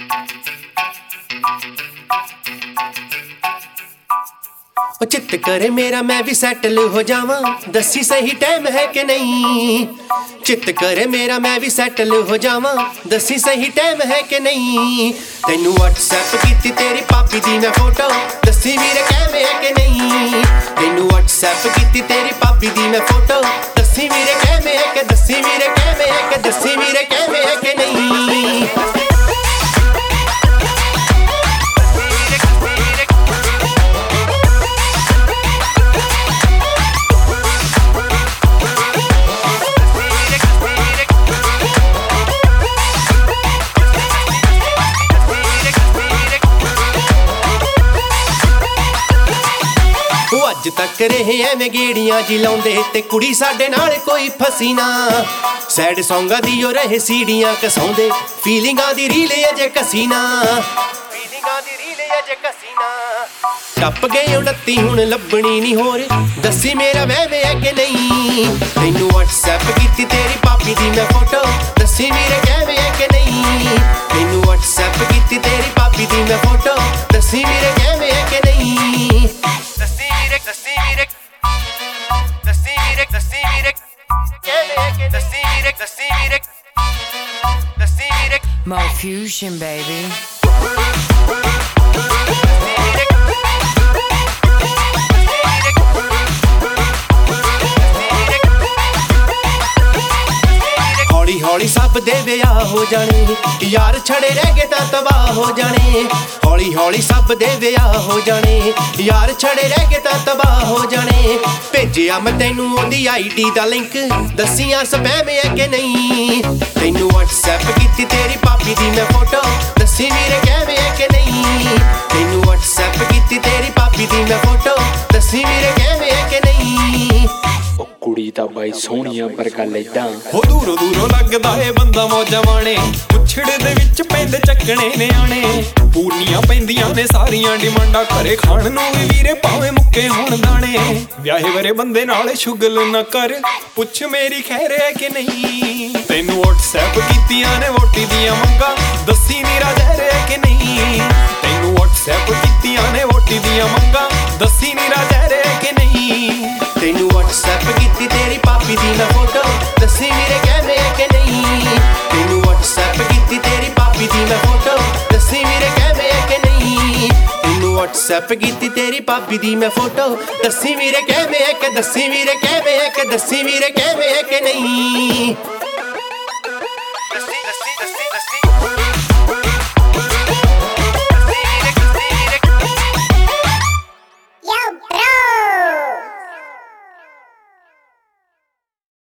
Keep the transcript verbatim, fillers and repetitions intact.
ओ चित करे मेरा मैं भी सैटल हो जावां, दसी सही टाइम है कि नहीं। चित करे मेरा मैं भी सैटल हो जावां, दसी सही टाइम है कि नहीं। तैनू व्हाट्सएप कीती तेरी पापी दी मैं फोटो, दसी वीरे कैमे है कि नहीं। तैनू व्हाट्सएप कीती तेरी पापी दी मैं फोटो, दसी वीरे कैमे है कि दसी वीरे कैमे है कि दसी वीरे कैमे है कि नहीं। अज तक रहे एवें गेड़ियां जी लाउंदे ते कुड़ी साडे नाल कोई फसी ना। सैड सॉन्गां दी ओ रहे सीड़ियां कसाउंदे, फीलिंगां दी रील अजे कसी ना। फीलिंगां दी रील अजे कसी ना। टप गए उनती हुण लभणी नहीं होर, दसी मेरा वहम है कि नहीं। तैनू व्हाट्सएप कीती तेरी पापी दी मैं फोटो, दसी वीरे कैमे है कि नहीं। तैनू व्हाट्सएप कीती तेरी पापी दी मैं फोटो, दसी वीरे कैमे है कि नहीं। Mo Fusion, baby. हौली हौली सब दे विआह हो जाने, यार छड़े रह गए तां तबाह हो जाने। हौली हौली सब दे विआह हो जाने, यार छड़े रह गए तां तबाह हो जाने। भेजिया मैं तैनू ओदी आई डी दा लिंक, दसियां स्पैम है कि नहीं। तैनू व्हाट्सएप कीती तेरी पापी दी मैं फोटो, दसी वीरे कैमे है कि नहीं। तैनू व्हाट्सएप कीती तेरी पापी दी मैं फोटो, दसी वीरे कैमे है कि नहीं। कुड़ी दा बाई सोहणिया पर गल इदां हो दूरों दूरों लगदा ए बंदा मौजा माणे, पुछड़े दे विच पैंदे चक्कणे निआणे। पूर्नियां पैंदियां ने सारियां डिमांडां, करे खाण नूं वी वीरे भावें मुक्के होण दाणे। विआहे वरे बंदे नाल शुगल ना कर, पुछ मेरी खैर है कि नहीं। तैनू व्हाट्सएप कीतियां ने वोटी दियां मंगां, दसी नीरा जहर है कि नहीं। तैनू व्हाट्सएप कीतियां ने वोटी दियां मंगां, दसी नीरा जहर है कि नहीं। तैनू व्हाट्सएप कीती तेरी पापी दी मैं फोटो, दसी वीरे कैमे है कि नहीं। तैनू व्हाट्सएप कीती तेरी पापी दी मैं फोटो, दसी वीरे कैमे है कि नहीं। तैनू व्हाट्सएप कीती तेरी पापी दी मैं फोटो, दसी वीरे कैमे है कि दसी वीरे कैमे है कि दसी वीरे कैमे है कि नहीं।